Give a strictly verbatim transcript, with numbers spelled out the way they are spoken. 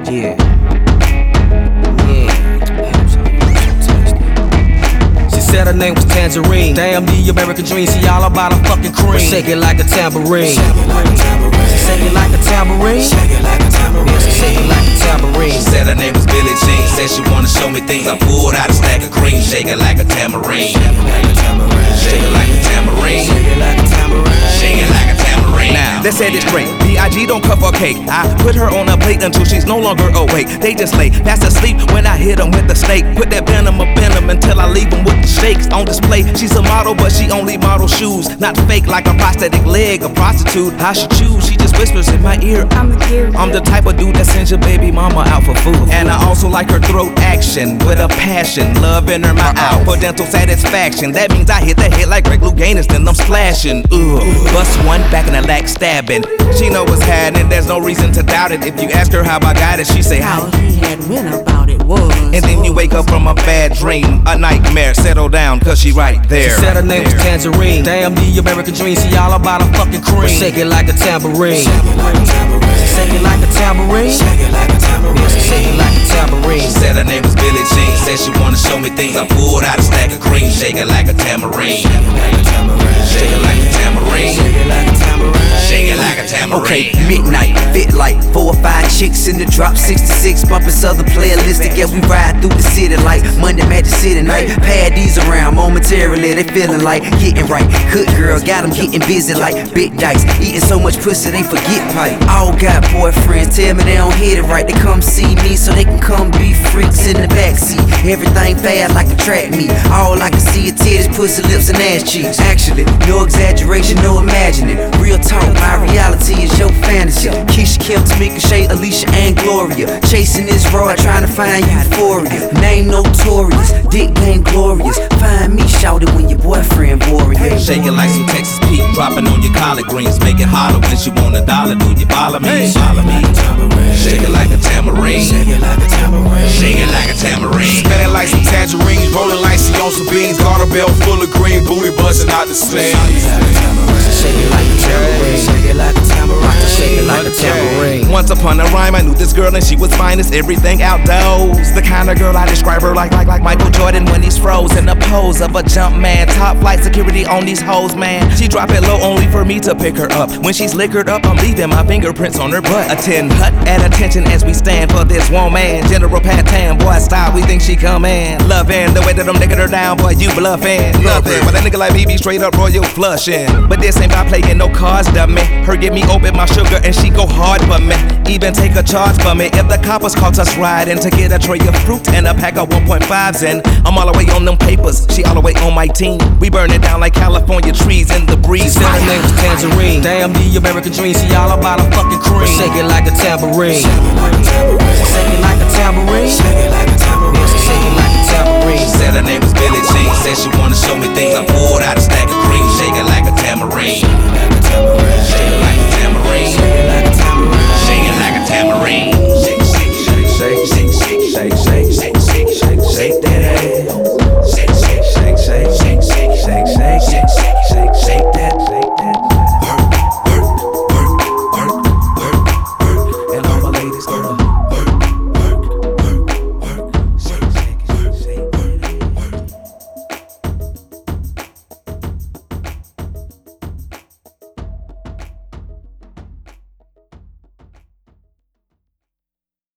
Yeah. Yeah. She said her name was Tangerine. Damn, the American dream. See all about a fucking cream. Shake it like a tambourine. Shake it like a tambourine. Shake it like a tambourine. Shake it like a tambourine. Yeah, shake it like a tambourine. She said her name was Billie Jean. Said she wanna show me things. I pulled out a stack of cream. Shake it like a tambourine. Shake it like a tambourine. Shake it like a tambourine. Shake it like a tambourine. Shake it like a tambourine. Now, they said it's great. B I G don't cover cake. I put her on a plate until she's no longer awake. They just lay fast asleep when I hit them with the snake. Put that venom up in them until I leave them with the shakes on display. She's a model, but she only models shoes. Not fake like a prosthetic leg, a prostitute. How she choose? She just whispers in my ear. I'm the cute. I'm the type of dude that sends your baby mama out for food. And I also like her throat action with a passion. Love in her mouth out for dental satisfaction. That means I hit the head like Greg Louganis, then I'm splashing. Ugh. Bust one back in the leg, stabbing. She know what's happening, there's no reason to doubt it. If you ask her how I got it, she say how he had went about it was. And then you wake up from a bad dream, a nightmare. Settle down, cause she right there. She said her name was Tangerine. Damn, the American dream. See all about a fucking cream. Shake it like a tambourine. Shake it like a tambourine. Shake it like a tambourine. Shake it like a tambourine. Yeah, shake it like a tambourine. She said her name was Billie Jean. Said she wanna show me things. I pulled out a stack of cream. Shake it like a tambourine. Shake it like a tambourine. Shake it like a tambourine. Shake it like a tambourine. Shake it like a tambourine. Okay, midnight, fit like four or five chicks in the drop, sixty-six bumping Southern playalistic. Yeah, we ride through the city like Monday Magic City night. Paddies around momentarily, they feeling like getting right. Good girl, got them getting busy like big dice. Eating so much pussy, they forget pipe. All got boyfriends, tell me they don't hit it right. They come see me so they can come be freaks in the backseat. Everything fast like a track meet. All I can see is titties, pussy, lips, and ass cheeks. Actually, no exaggeration, no imagining. Real talk, my reality is your fantasy. Keisha, Kim, Tamika, Shay, Alicia, and Gloria. Chasing this road, trying to find euphoria. Name notorious, dick game glorious. Find me, shout it when your boyfriend warrior. Shake it like some Texas Pete, dropping on your collard greens. Make it holler when she want a dollar. Do you follow me? Follow me. Shake it like a tambourine. Shake it like a tambourine. Shake it like a tambourine. Smelling like some tangerines, rolling like she on some beans. Garter belt full of green, booty busting out the seams. Shake it like a tambourine. Shake it like a tambourine. Shake it like a tambourine. Once upon a rhyme, I knew this girl and she was fine as everything outdoors. The kind of girl I describe her like like like Michael Jordan when he's froze in the pose of a jump man. Top flight security on these hoes, man. She drop it low only for me to pick her up. When she's liquored up, I'm leaving my fingerprints on her butt. Attend hut at attention as we stand for this woman. General Patan, boy style, we think she coming. Loving the way that I'm nicking her down, boy you bluffing. Nothing, but a nigga like me be straight up royal flushing. But this ain't by playing no cards, dummy. Her give me open my sugar and she go hard for me. Even take a charge for me if the coppers caught us riding to get a tray of fruit and a pack of one point fives in. I'm all the way on them papers, she all the way on my team. We burn it down like California trees in the breeze. She said her name was Tangerine. Damn, the American dream. See all about a fucking cream. Shake it like a tambourine. Shake it like a tambourine. Shake it like a tambourine. Shake it like a tambourine. Shake it like a tambourine. She said her name was Billie Jean. Said she wanna show me things. I pulled out a stack of cream. Shake it like a tambourine. Shake it like a tambourine. Shake it like a tambourine. Shake it like a tambourine.